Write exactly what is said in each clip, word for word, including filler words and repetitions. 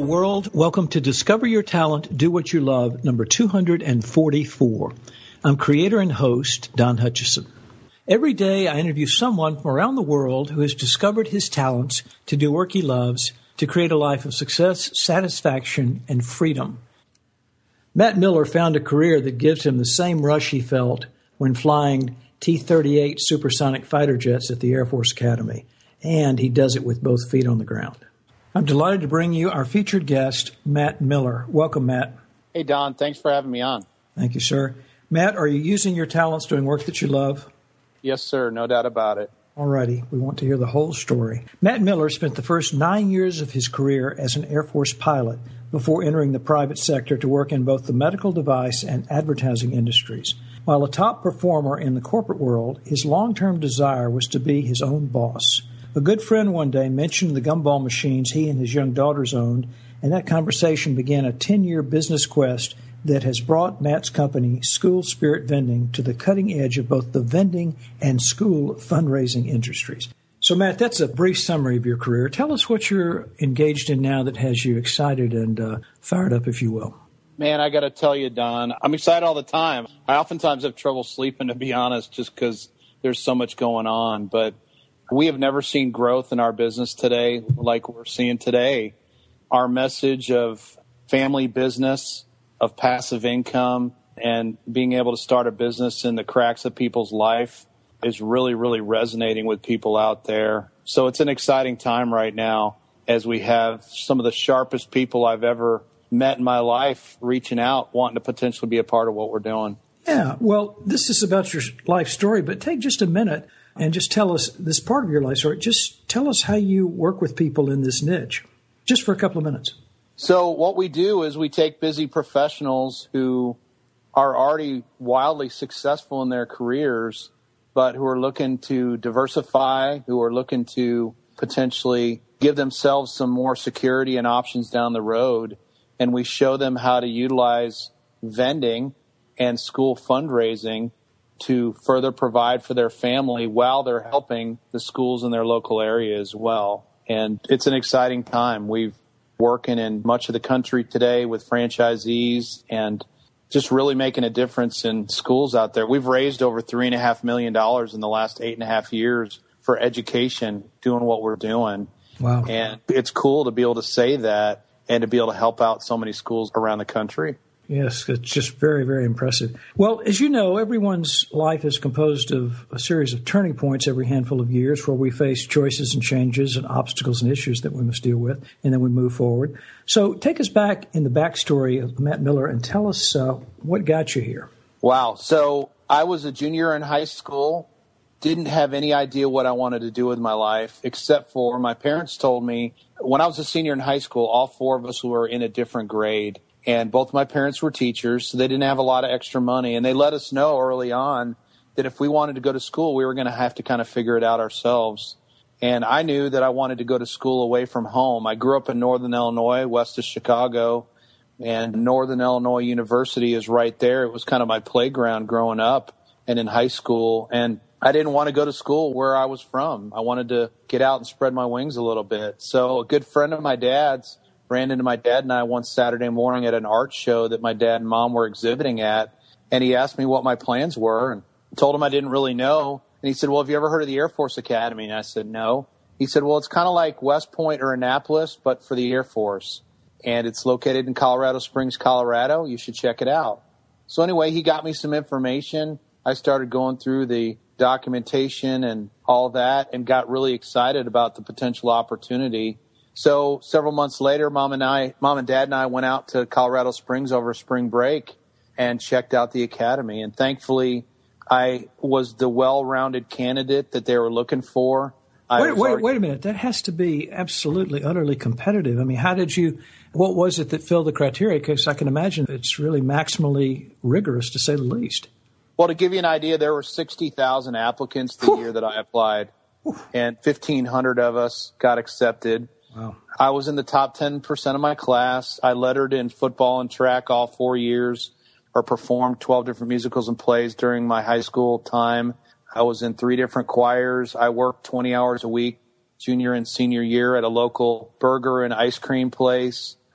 world. Welcome to Discover Your Talent, Do What You Love, number two hundred forty-four. I'm creator and host, Don Hutchison. Every day I interview someone from around the world who has discovered his talents to do work he loves, to create a life of success, satisfaction, and freedom. Matt Miller found a career that gives him the same rush he felt when flying T thirty-eight supersonic fighter jets at the Air Force Academy, and he does it with both feet on the ground. I'm delighted to bring you our featured guest, Matt Miller. Welcome, Matt. Hey, Don. Thanks for having me on. Thank you, sir. Matt, are you using your talents doing work that you love? Yes, sir. No doubt about it. All righty. We want to hear the whole story. Matt Miller spent the first nine years of his career as an Air Force pilot before entering the private sector to work in both the medical device and advertising industries. While a top performer in the corporate world, his long-term desire was to be his own boss. A good friend one day mentioned the gumball machines he and his young daughters owned, and that conversation began a ten-year business quest that has brought Matt's company, School Spirit Vending, to the cutting edge of both the vending and school fundraising industries. So, Matt, that's a brief summary of your career. Tell us what you're engaged in now that has you excited and uh, fired up, if you will. Man, I got to tell you, Don, I'm excited all the time. I oftentimes have trouble sleeping, to be honest, just because there's so much going on. But we have never seen growth in our business today like we're seeing today. Our message of family business, of passive income, and being able to start a business in the cracks of people's life is really, really resonating with people out there. So it's an exciting time right now as we have some of the sharpest people I've ever met in my life reaching out, wanting to potentially be a part of what we're doing. Yeah, well, this is about your life story, but take just a minute and just tell us this part of your life story. Just tell us how you work with people in this niche, just for a couple of minutes. So what we do is we take busy professionals who are already wildly successful in their careers, but who are looking to diversify, who are looking to potentially give themselves some more security and options down the road. And we show them how to utilize vending and school fundraising to further provide for their family while they're helping the schools in their local area as well. And it's an exciting time. We've working in much of the country today with franchisees and just really making a difference in schools out there. We've raised over three and a half million dollars in the last eight and a half years for education, doing what we're doing. Wow. And it's cool to be able to say that and to be able to help out so many schools around the country. Yes, it's just very, very impressive. Well, as you know, everyone's life is composed of a series of turning points every handful of years where we face choices and changes and obstacles and issues that we must deal with, and then we move forward. So take us back in the backstory of Matt Miller and tell us uh, what got you here. Wow. So I was a junior in high school, didn't have any idea what I wanted to do with my life, except for my parents told me when I was a senior in high school, all four of us were in a different grade. And both my parents were teachers, so they didn't have a lot of extra money. And they let us know early on that if we wanted to go to school, we were going to have to kind of figure it out ourselves. And I knew that I wanted to go to school away from home. I grew up in Northern Illinois, west of Chicago, and Northern Illinois University is right there. It was kind of my playground growing up and in high school. And I didn't want to go to school where I was from. I wanted to get out and spread my wings a little bit. So a good friend of my dad's ran into my dad and I one Saturday morning at an art show that my dad and mom were exhibiting at. And he asked me what my plans were and told him I didn't really know. And he said, well, have you ever heard of the Air Force Academy? And I said, no. He said, well, it's kind of like West Point or Annapolis, but for the Air Force. And it's located in Colorado Springs, Colorado. You should check it out. So anyway, he got me some information. I started going through the documentation and all that and got really excited about the potential opportunity. So several months later, mom and I, mom and dad and I went out to Colorado Springs over spring break and checked out the academy. And thankfully, I was the well-rounded candidate that they were looking for. I wait, wait, already- wait a minute. That has to be absolutely, utterly competitive. I mean, how did you, what was it that filled the criteria? Because I can imagine it's really maximally rigorous, to say the least. Well, to give you an idea, there were sixty thousand applicants the Whew. year that I applied, Whew. and fifteen hundred of us got accepted. Wow. I was in the top ten percent of my class. I lettered in football and track all four years, or performed twelve different musicals and plays during my high school time. I was in three different choirs. I worked twenty hours a week, junior and senior year, at a local burger and ice cream place.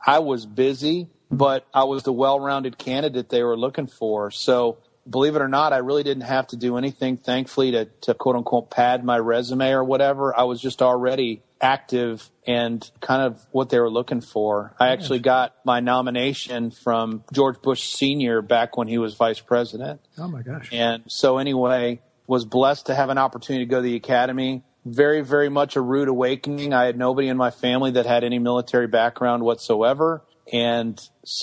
I was busy, but I was the well-rounded candidate they were looking for. So believe it or not, I really didn't have to do anything, thankfully, to, to quote-unquote pad my resume or whatever. I was just already active and kind of what they were looking for. I actually got my nomination from George Bush Senior back when he was vice president. Oh, my gosh. And so anyway, was blessed to have an opportunity to go to the academy. Very, very much a rude awakening. I had nobody in my family that had any military background whatsoever. And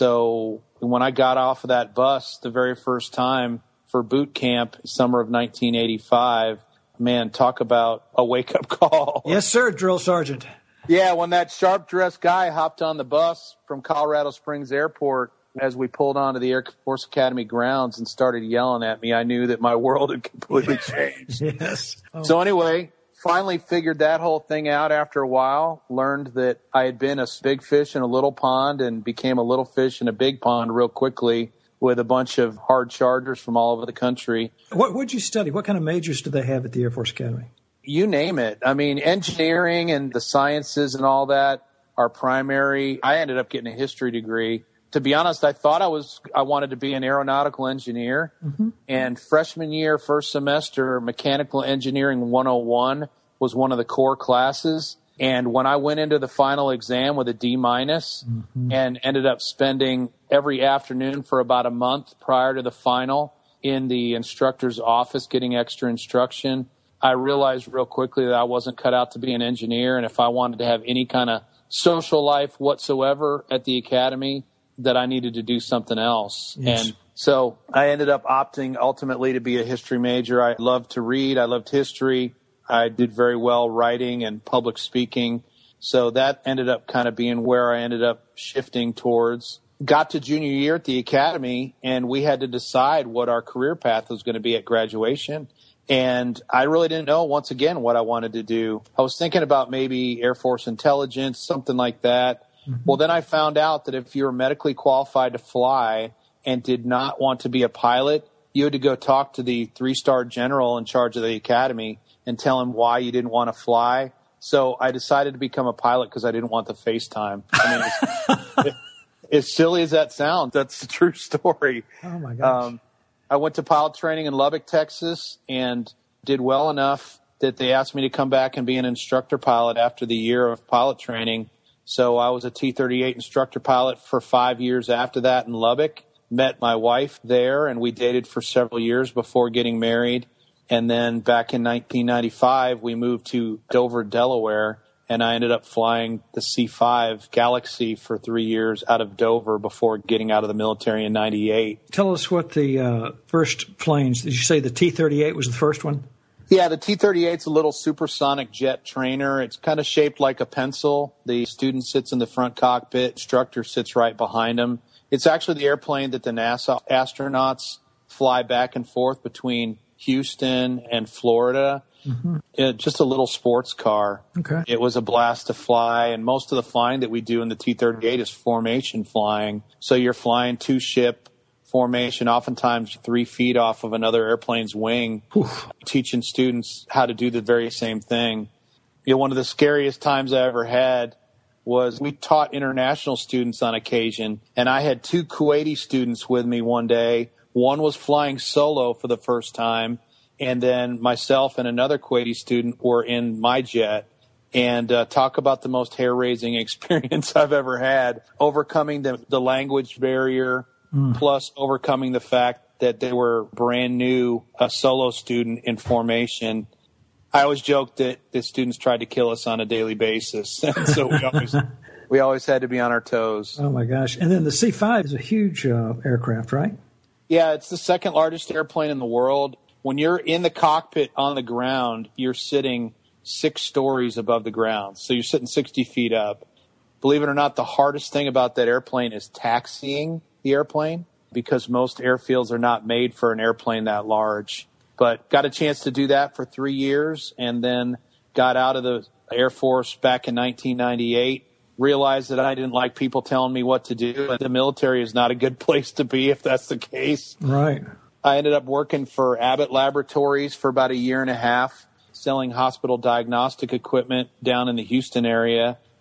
so when I got off of that bus the very first time for boot camp, summer of nineteen eighty-five, man, talk about a wake-up call. Yes, sir, drill sergeant. Yeah, when that sharp-dressed guy hopped on the bus from Colorado Springs Airport as we pulled onto the Air Force Academy grounds and started yelling at me, I knew that my world had completely changed. Yes. Oh. So anyway, finally figured that whole thing out after a while, learned that I had been a big fish in a little pond and became a little fish in a big pond real quickly with a bunch of hard chargers from all over the country. What would you study? What kind of majors do they have at the Air Force Academy? You name it. I mean, engineering and the sciences and all that are primary. I ended up getting a history degree. To be honest, I thought I was I wanted to be an aeronautical engineer. Mm-hmm. And freshman year, first semester, Mechanical Engineering one oh one was one of the core classes. And when I went into the final exam with a D minus mm-hmm. and ended up spending every afternoon for about a month prior to the final in the instructor's office getting extra instruction, I realized real quickly that I wasn't cut out to be an engineer. And if I wanted to have any kind of social life whatsoever at the academy, that I needed to do something else. Yes. And so I ended up opting ultimately to be a history major. I loved to read. I loved history. I did very well writing and public speaking. So that ended up kind of being where I ended up shifting towards. Got to junior year at the academy, and we had to decide what our career path was going to be at graduation. And I really didn't know, once again, what I wanted to do. I was thinking about maybe Air Force intelligence, something like that. Mm-hmm. Well, then I found out that if you were medically qualified to fly and did not want to be a pilot, you had to go talk to the three-star general in charge of the academy and tell him why you didn't want to fly. So I decided to become a pilot because I didn't want the FaceTime. I mean, it's, it, as silly as that sounds, that's the true story. Oh, my gosh. Um, I went to pilot training in Lubbock, Texas, and did well enough that they asked me to come back and be an instructor pilot after the year of pilot training. So I was a T thirty-eight instructor pilot for five years after that in Lubbock. Met my wife there, and we dated for several years before getting married. And then back in nineteen ninety-five, we moved to Dover, Delaware, and I ended up flying the C five Galaxy for three years out of Dover before getting out of the military in ninety-eight. Tell us what the uh, first planes, did you say the T thirty-eight was the first one? Yeah, the T thirty-eight's a little supersonic jet trainer. It's kind of shaped like a pencil. The student sits in the front cockpit. Instructor sits right behind him. It's actually the airplane that the NASA astronauts fly back and forth between Houston and Florida. Mm-hmm. It, just a little sports car. Okay. It was a blast to fly, and most of the flying that we do in the T thirty-eight is formation flying. So you're flying two-ship formation, oftentimes three feet off of another airplane's wing, Oof. Teaching students how to do the very same thing. You know, one of the scariest times I ever had was we taught international students on occasion, and I had two Kuwaiti students with me one day. One was flying solo for the first time, and then myself and another Kuwaiti student were in my jet. And uh, talk about the most hair-raising experience I've ever had, overcoming the, the language barrier, Mm. plus overcoming the fact that they were brand new, a solo student in formation. I always joked that the students tried to kill us on a daily basis. And so we always we always had to be on our toes. Oh, my gosh. And then the C five is a huge uh, aircraft, right? Yeah, it's the second largest airplane in the world. When you're in the cockpit on the ground, you're sitting six stories above the ground. So you're sitting sixty feet up. Believe it or not, the hardest thing about that airplane is taxiing the airplane, because most airfields are not made for an airplane that large. But got a chance to do that for three years and then got out of the Air Force back in nineteen ninety-eight, realized that I didn't like people telling me what to do. The military is not a good place to be if that's the case. Right. I ended up working for Abbott Laboratories for about a year and a half, selling hospital diagnostic equipment down in the Houston area.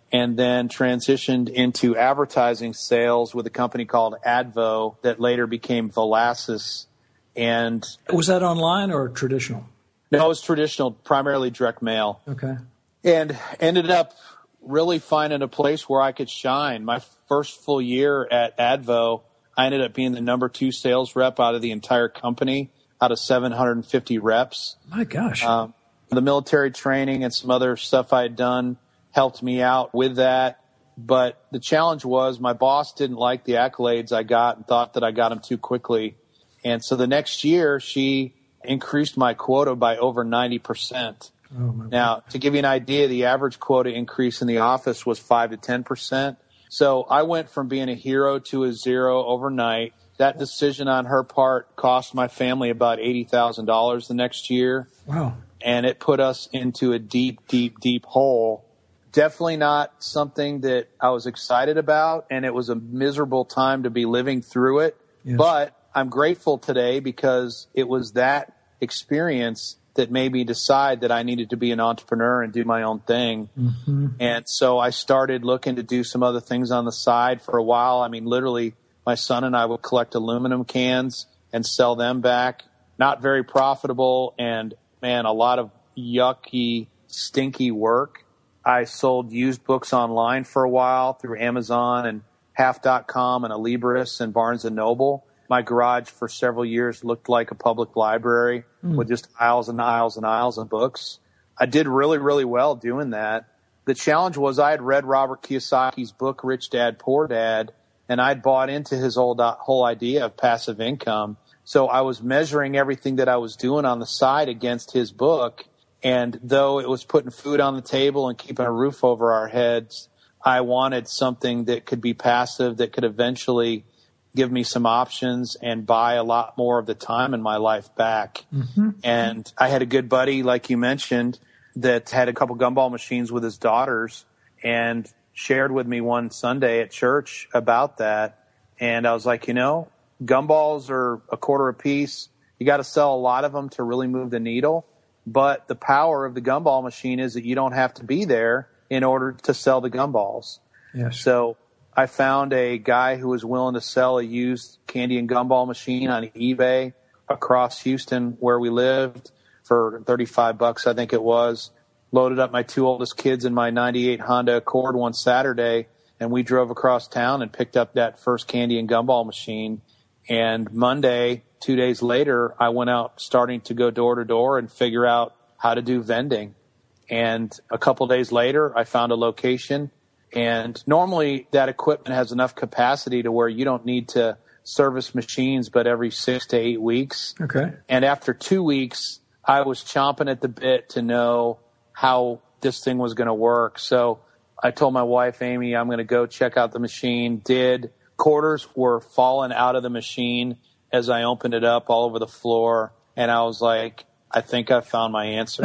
and then transitioned into advertising sales with a company called Advo that later became Velasys. And was that online or traditional? No, it was traditional, primarily direct mail. Okay. And ended up really finding a place where I could shine. My first full year at Advo, I ended up being the number two sales rep out of the entire company, out of seven hundred fifty reps. My gosh. Um, the military training and some other stuff I had done helped me out with that. But the challenge was my boss didn't like the accolades I got and thought that I got them too quickly. And so the next year, she increased my quota by over ninety percent. Oh, my now, God. to give you an idea, the average quota increase in the office was five to ten percent. So I went from being a hero to a zero overnight. That decision on her part cost my family about eighty thousand dollars the next year. Wow. And it put us into a deep, deep, deep hole. Definitely not something that I was excited about, and it was a miserable time to be living through it. Yes. But I'm grateful today because it was that experience that made me decide that I needed to be an entrepreneur and do my own thing. Mm-hmm. And so I started looking to do some other things on the side for a while. I mean, literally, my son and I would collect aluminum cans and sell them back. Not very profitable and, man, a lot of yucky, stinky work. I sold used books online for a while through Amazon and half dot com and Alibris and Barnes and Noble. My garage for several years looked like a public library mm. with just aisles and aisles and aisles of books. I did really, really well doing that. The challenge was I had read Robert Kiyosaki's book, Rich Dad, Poor Dad, and I'd bought into his old, whole idea of passive income. So I was measuring everything that I was doing on the side against his book. And though it was putting food on the table and keeping a roof over our heads, I wanted something that could be passive, that could eventually give me some options and buy a lot more of the time in my life back. Mm-hmm. And I had a good buddy, like you mentioned, that had a couple gumball machines with his daughters and shared with me one Sunday at church about that. And I was like, you know, gumballs are a quarter a piece. You got to sell a lot of them to really move the needle. But the power of the gumball machine is that you don't have to be there in order to sell the gumballs. Yes. So I found a guy who was willing to sell a used candy and gumball machine on eBay across Houston where we lived for thirty-five bucks, I think it was. Loaded up my two oldest kids in my ninety-eight Honda Accord one Saturday, and we drove across town and picked up that first candy and gumball machine. And Monday, two days later, I went out starting to go door to door and figure out how to do vending. And a couple days later, I found a location. And normally that equipment has enough capacity to where you don't need to service machines but every six to eight weeks. Okay. And after two weeks, I was chomping at the bit to know how this thing was going to work. So I told my wife, Amy, I'm going to go check out the machine. Did. Quarters were falling out of the machine as I opened it up all over the floor. And I was like, I think I found my answer.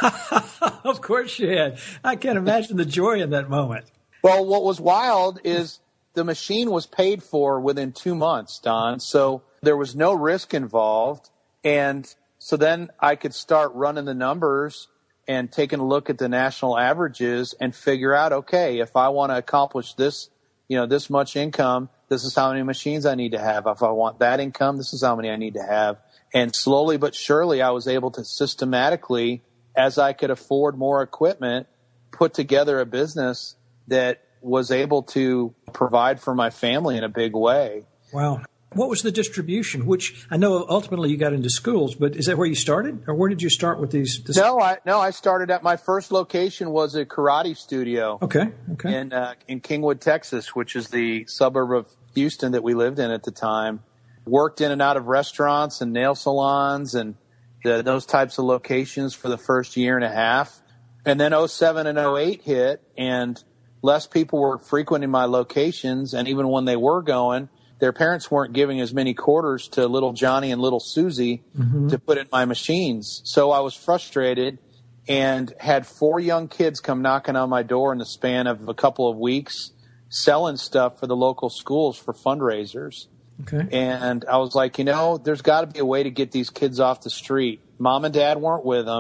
Of course you had. I can't imagine the joy in that moment. Well, what was wild is the machine was paid for within two months, Don. So there was no risk involved. And so then I could start running the numbers and taking a look at the national averages and figure out, okay, if I want to accomplish this, you know, this much income, this is how many machines I need to have. If I want that income, this is how many I need to have. And slowly but surely, I was able to systematically, as I could afford more equipment, put together a business that was able to provide for my family in a big way. Wow. What was the distribution? Which I know ultimately you got into schools, but is that where you started, or where did you start with these? This- no, I no, I started at my first location was a karate studio. Okay, okay. In uh, in Kingwood, Texas, which is the suburb of Houston that we lived in at the time. Worked in and out of restaurants and nail salons and the, those types of locations for the first year and a half, and then oh seven and oh eight hit, and less people were frequenting my locations, and even when they were going, their parents weren't giving as many quarters to little Johnny and little Susie mm-hmm. to put in my machines. So I was frustrated and had four young kids come knocking on my door in the span of a couple of weeks selling stuff for the local schools for fundraisers. Okay. And I was like, you know, there's got to be a way to get these kids off the street. Mom and dad weren't with them.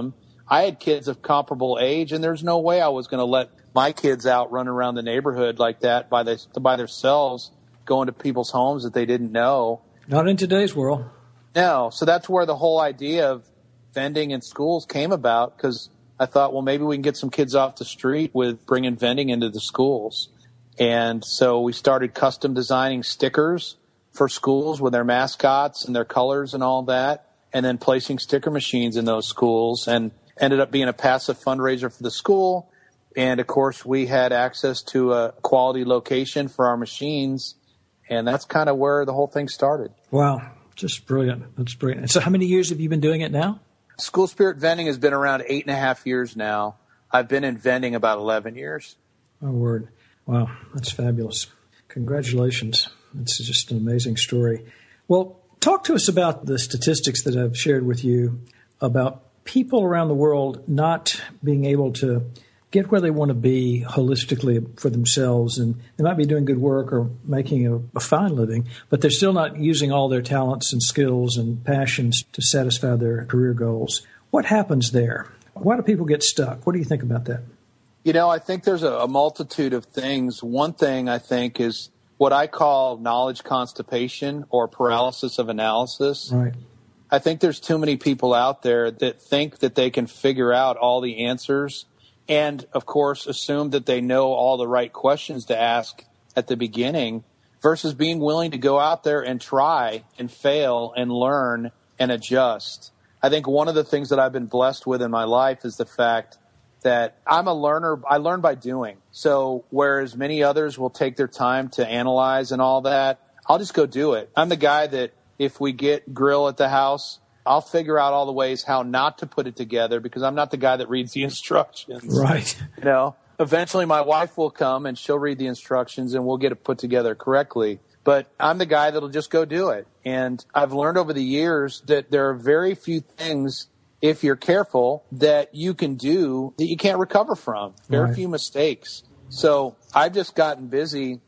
I had kids of comparable age, and there's no way I was going to let my kids out run around the neighborhood like that by, the, by themselves, going to people's homes that they didn't know. Not in today's world. No. So that's where the whole idea of vending in schools came about, because I thought, well, maybe we can get some kids off the street with bringing vending into the schools. And so we started custom designing stickers for schools with their mascots and their colors and all that, and then placing sticker machines in those schools, and ended up being a passive fundraiser for the school. And, of course, we had access to a quality location for our machines, and that's kind of where the whole thing started. Wow, just brilliant. That's brilliant. And so how many years have you been doing it now? School Spirit Vending has been around eight and a half years now. I've been in vending about eleven years. Oh, word. Wow, that's fabulous. Congratulations. It's just an amazing story. Well, talk to us about the statistics that I've shared with you about people around the world not being able to get where they want to be holistically for themselves. And they might be doing good work or making a, a fine living, but they're still not using all their talents and skills and passions to satisfy their career goals. What happens there? Why do people get stuck? What do you think about that? You know, I think there's a, a multitude of things. One thing I think is what I call knowledge constipation or paralysis of analysis. Right. I think there's too many people out there that think that they can figure out all the answers and, of course, assume that they know all the right questions to ask at the beginning versus being willing to go out there and try and fail and learn and adjust. I think one of the things that I've been blessed with in my life is the fact that I'm a learner. I learn by doing. So whereas many others will take their time to analyze and all that, I'll just go do it. I'm the guy that if we get grill at the house, I'll figure out all the ways how not to put it together because I'm not the guy that reads the instructions. Right. You know, eventually my wife will come and she'll read the instructions and we'll get it put together correctly. But I'm the guy that'll just go do it. And I've learned over the years that there are very few things, if you're careful, that you can do that you can't recover from. Very right. few mistakes. So I've just gotten busy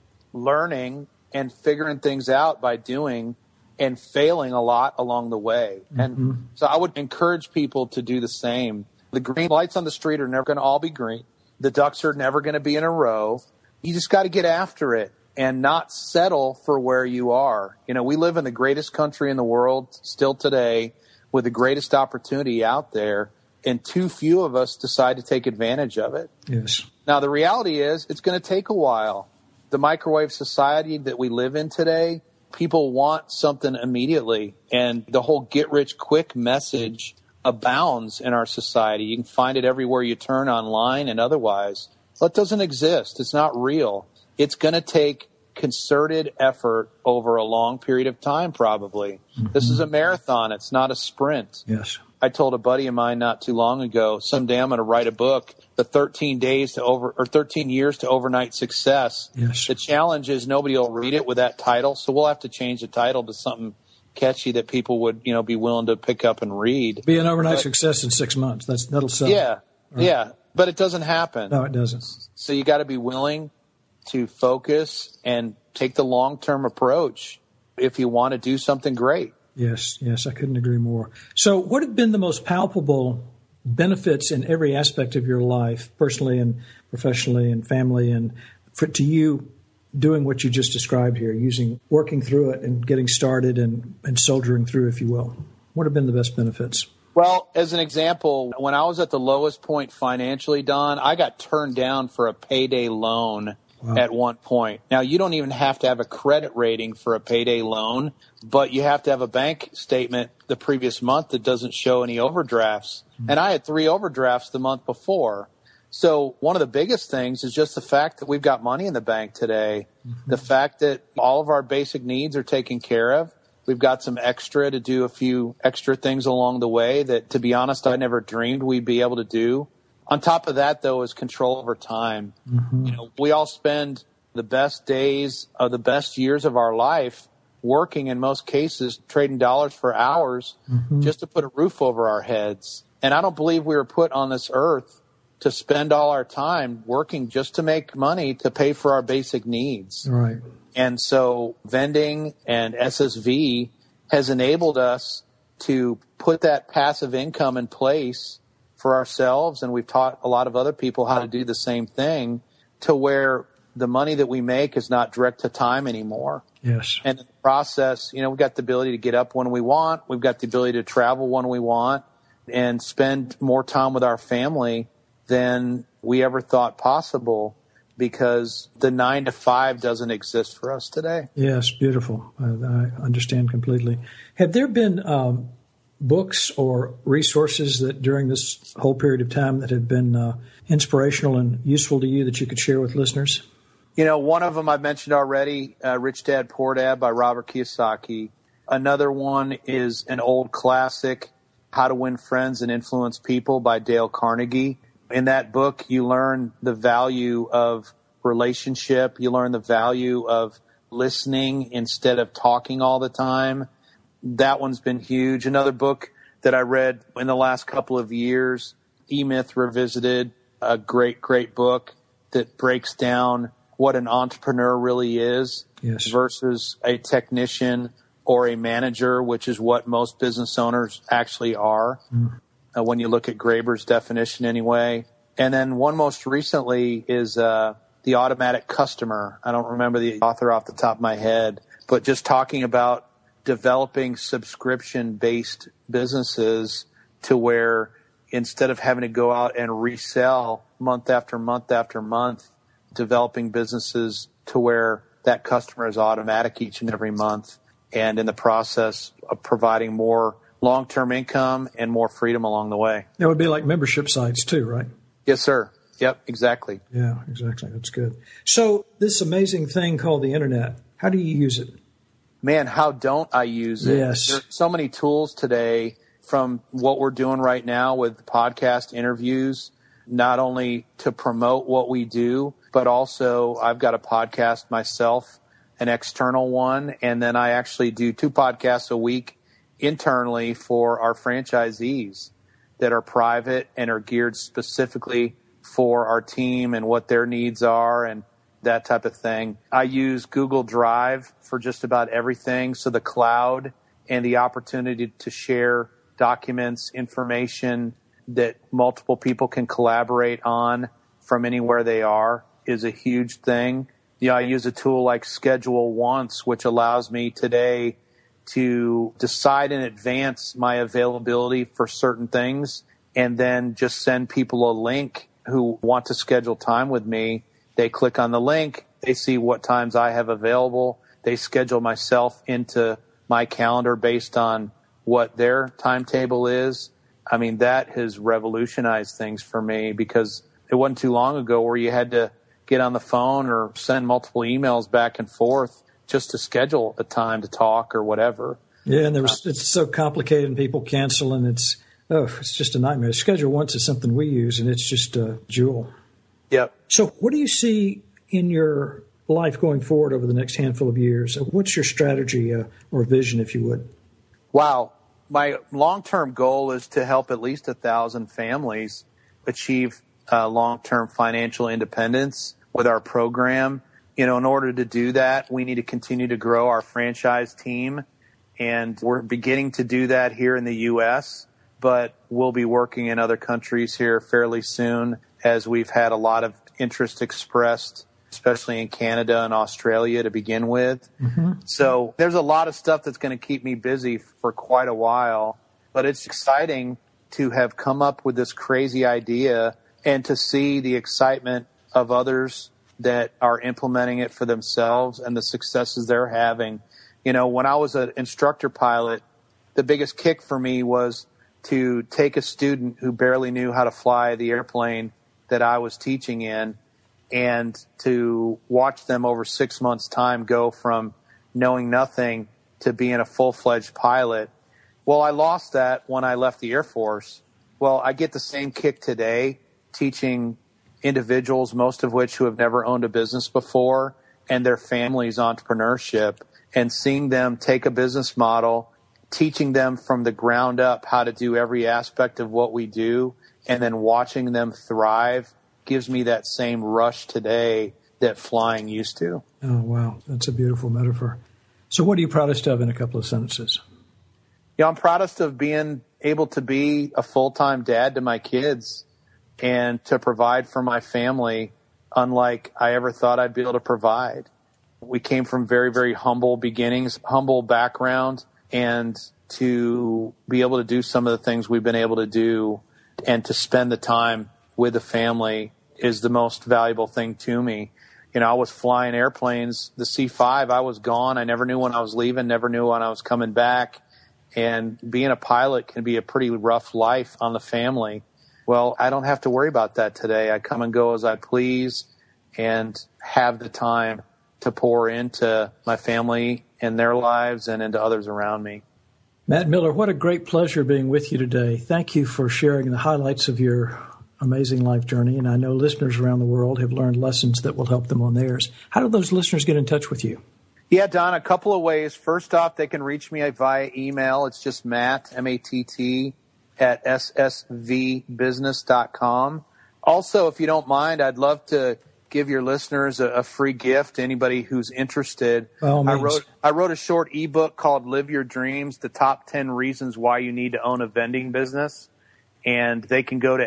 learning and figuring things out by doing and failing a lot along the way. Mm-hmm. And so I would encourage people to do the same. The green lights on the street are never going to all be green. The ducks are never going to be in a row. You just got to get after it and not settle for where you are. You know, we live in the greatest country in the world still today with the greatest opportunity out there, and too few of us decide to take advantage of it. Yes. Now, the reality is it's going to take a while. The microwave society that we live in today, people want something immediately, and the whole get-rich-quick message abounds in our society. You can find it everywhere you turn online and otherwise. That doesn't exist. It's not real. It's going to take concerted effort over a long period of time, probably. Mm-hmm. This is a marathon. It's not a sprint. Yes. I told a buddy of mine not too long ago, someday I'm going to write a book, the thirteen days to over, or thirteen years to overnight success. Yes. The challenge is nobody will read it with that title, so we'll have to change the title to something catchy that people would, you know, be willing to pick up and read. Be an overnight but, success in six months. That's that'll sell. Yeah, right. yeah, but it doesn't happen. No, it doesn't. So you got to be willing to focus and take the long-term approach if you want to do something great. Yes, yes, I couldn't agree more. So what have been the most palpable benefits in every aspect of your life, personally and professionally and family, and for, to you doing what you just described here, using, working through it and getting started and, and soldiering through, if you will? What have been the best benefits? Well, as an example, when I was at the lowest point financially, Don, I got turned down for a payday loan. Wow. At one point. Now, you don't even have to have a credit rating for a payday loan, but you have to have a bank statement the previous month that doesn't show any overdrafts. Mm-hmm. And I had three overdrafts the month before. So one of the biggest things is just the fact that we've got money in the bank today, mm-hmm. the fact that all of our basic needs are taken care of. We've got some extra to do a few extra things along the way that, to be honest, I never dreamed we'd be able to do. On top of that, though, is control over time. Mm-hmm. You know, we all spend the best days of the best years of our life working, in most cases, trading dollars for hours mm-hmm. just to put a roof over our heads. And I don't believe we were put on this earth to spend all our time working just to make money to pay for our basic needs. Right. And so vending and S S V has enabled us to put that passive income in place for ourselves, and we've taught a lot of other people how to do the same thing, to where the money that we make is not direct to time anymore. Yes. And in the process, you know, we've got the ability to get up when we want. We've got the ability to travel when we want and spend more time with our family than we ever thought possible, because the nine to five doesn't exist for us today. Yes, beautiful. I, I understand completely. Have there been um, books or resources that during this whole period of time that have been uh, inspirational and useful to you that you could share with listeners? You know, one of them I've mentioned already, uh, Rich Dad, Poor Dad by Robert Kiyosaki. Another one is an old classic, How to Win Friends and Influence People by Dale Carnegie. In that book, you learn the value of relationship. You learn the value of listening instead of talking all the time. That one's been huge. Another book that I read in the last couple of years, E-Myth Revisited, a great, great book that breaks down what an entrepreneur really is. Yes. Versus a technician or a manager, which is what most business owners actually are. Mm. Uh, when you look at Graeber's definition anyway. And then one most recently is uh, The Automatic Customer. I don't remember the author off the top of my head, but just talking about developing subscription-based businesses to where instead of having to go out and resell month after month after month, developing businesses to where that customer is automatic each and every month, and in the process of providing more long-term income and more freedom along the way. That would be like membership sites too, right? Yes, sir. Yep, exactly. Yeah, exactly. That's good. So this amazing thing called the internet, how do you use it? Man, how don't I use it? Yes. There are so many tools today, from what we're doing right now with podcast interviews, not only to promote what we do, but also I've got a podcast myself, an external one, and then I actually do two podcasts a week internally for our franchisees that are private and are geared specifically for our team and what their needs are and that type of thing. I use Google Drive for just about everything. So the cloud and the opportunity to share documents, information that multiple people can collaborate on from anywhere they are is a huge thing. You know, I use a tool like Schedule Once, which allows me today to decide in advance my availability for certain things and then just send people a link who want to schedule time with me. They click on the link, they see what times I have available, they schedule myself into my calendar based on what their timetable is. I mean, that has revolutionized things for me, because it wasn't too long ago where you had to get on the phone or send multiple emails back and forth just to schedule a time to talk or whatever. Yeah, and there was, it's so complicated and people cancel, and it's, oh, it's just a nightmare. Schedule Once is something we use, and it's just a jewel. Yep. So what do you see in your life going forward over the next handful of years? What's your strategy uh, or vision, if you would? Wow. My long-term goal is to help at least a thousand families achieve uh, long-term financial independence with our program. You know, in order to do that, we need to continue to grow our franchise team, and we're beginning to do that here in the U S, but we'll be working in other countries here fairly soon, as we've had a lot of interest expressed, especially in Canada and Australia to begin with. Mm-hmm. So there's a lot of stuff that's going to keep me busy for quite a while, but it's exciting to have come up with this crazy idea and to see the excitement of others that are implementing it for themselves and the successes they're having. You know, when I was an instructor pilot, the biggest kick for me was to take a student who barely knew how to fly the airplane that I was teaching in, and to watch them over six months' time go from knowing nothing to being a full-fledged pilot. Well, I lost that when I left the Air Force. Well, I get the same kick today teaching individuals, most of which who have never owned a business before, and their families' entrepreneurship, and seeing them take a business model, teaching them from the ground up how to do every aspect of what we do, and then watching them thrive gives me that same rush today that flying used to. Oh, wow. That's a beautiful metaphor. So what are you proudest of in a couple of sentences? You know, I'm proudest of being able to be a full-time dad to my kids and to provide for my family unlike I ever thought I'd be able to provide. We came from very, very humble beginnings, humble background, and to be able to do some of the things we've been able to do and to spend the time with the family is the most valuable thing to me. You know, I was flying airplanes, the C five, I was gone. I never knew when I was leaving, never knew when I was coming back. And being a pilot can be a pretty rough life on the family. Well, I don't have to worry about that today. I come and go as I please and have the time to pour into my family and their lives and into others around me. Matt Miller, what a great pleasure being with you today. Thank you for sharing the highlights of your amazing life journey, and I know listeners around the world have learned lessons that will help them on theirs. How do those listeners get in touch with you? Yeah, Don, a couple of ways. First off, they can reach me via email. It's just Matt, M A T T, at S S V business dot com. Also, if you don't mind, I'd love to give your listeners a, a free gift to anybody who's interested. Oh, I wrote I wrote a short ebook called Live Your Dreams, the top ten reasons why you need to own a vending business. And they can go to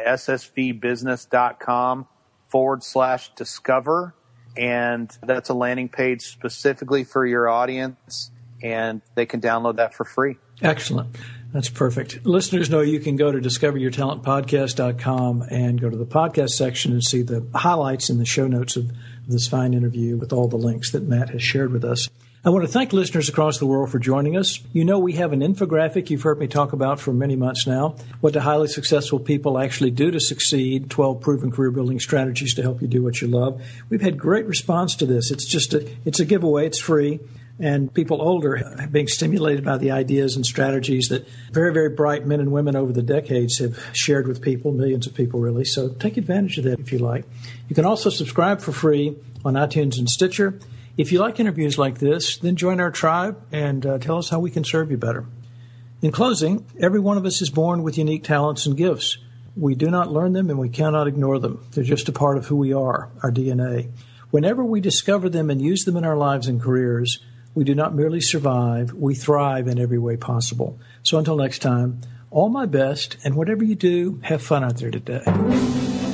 ssvbusiness.com forward slash discover. And that's a landing page specifically for your audience. And they can download that for free. Excellent. That's perfect. Listeners know you can go to discover your talent podcast dot com and go to the podcast section and see the highlights in the show notes of this fine interview with all the links that Matt has shared with us. I want to thank listeners across the world for joining us. You know we have an infographic you've heard me talk about for many months now. What do highly successful people actually do to succeed? twelve proven career-building strategies to help you do what you love. We've had great response to this. It's just a, it's a giveaway. It's free. And people older are being stimulated by the ideas and strategies that very, very bright men and women over the decades have shared with people, millions of people really. So take advantage of that if you like. You can also subscribe for free on iTunes and Stitcher. If you like interviews like this, then join our tribe and uh, tell us how we can serve you better. In closing, every one of us is born with unique talents and gifts. We do not learn them and we cannot ignore them. They're just a part of who we are, our D N A. Whenever we discover them and use them in our lives and careers, we do not merely survive, we thrive in every way possible. So until next time, all my best, and whatever you do, have fun out there today.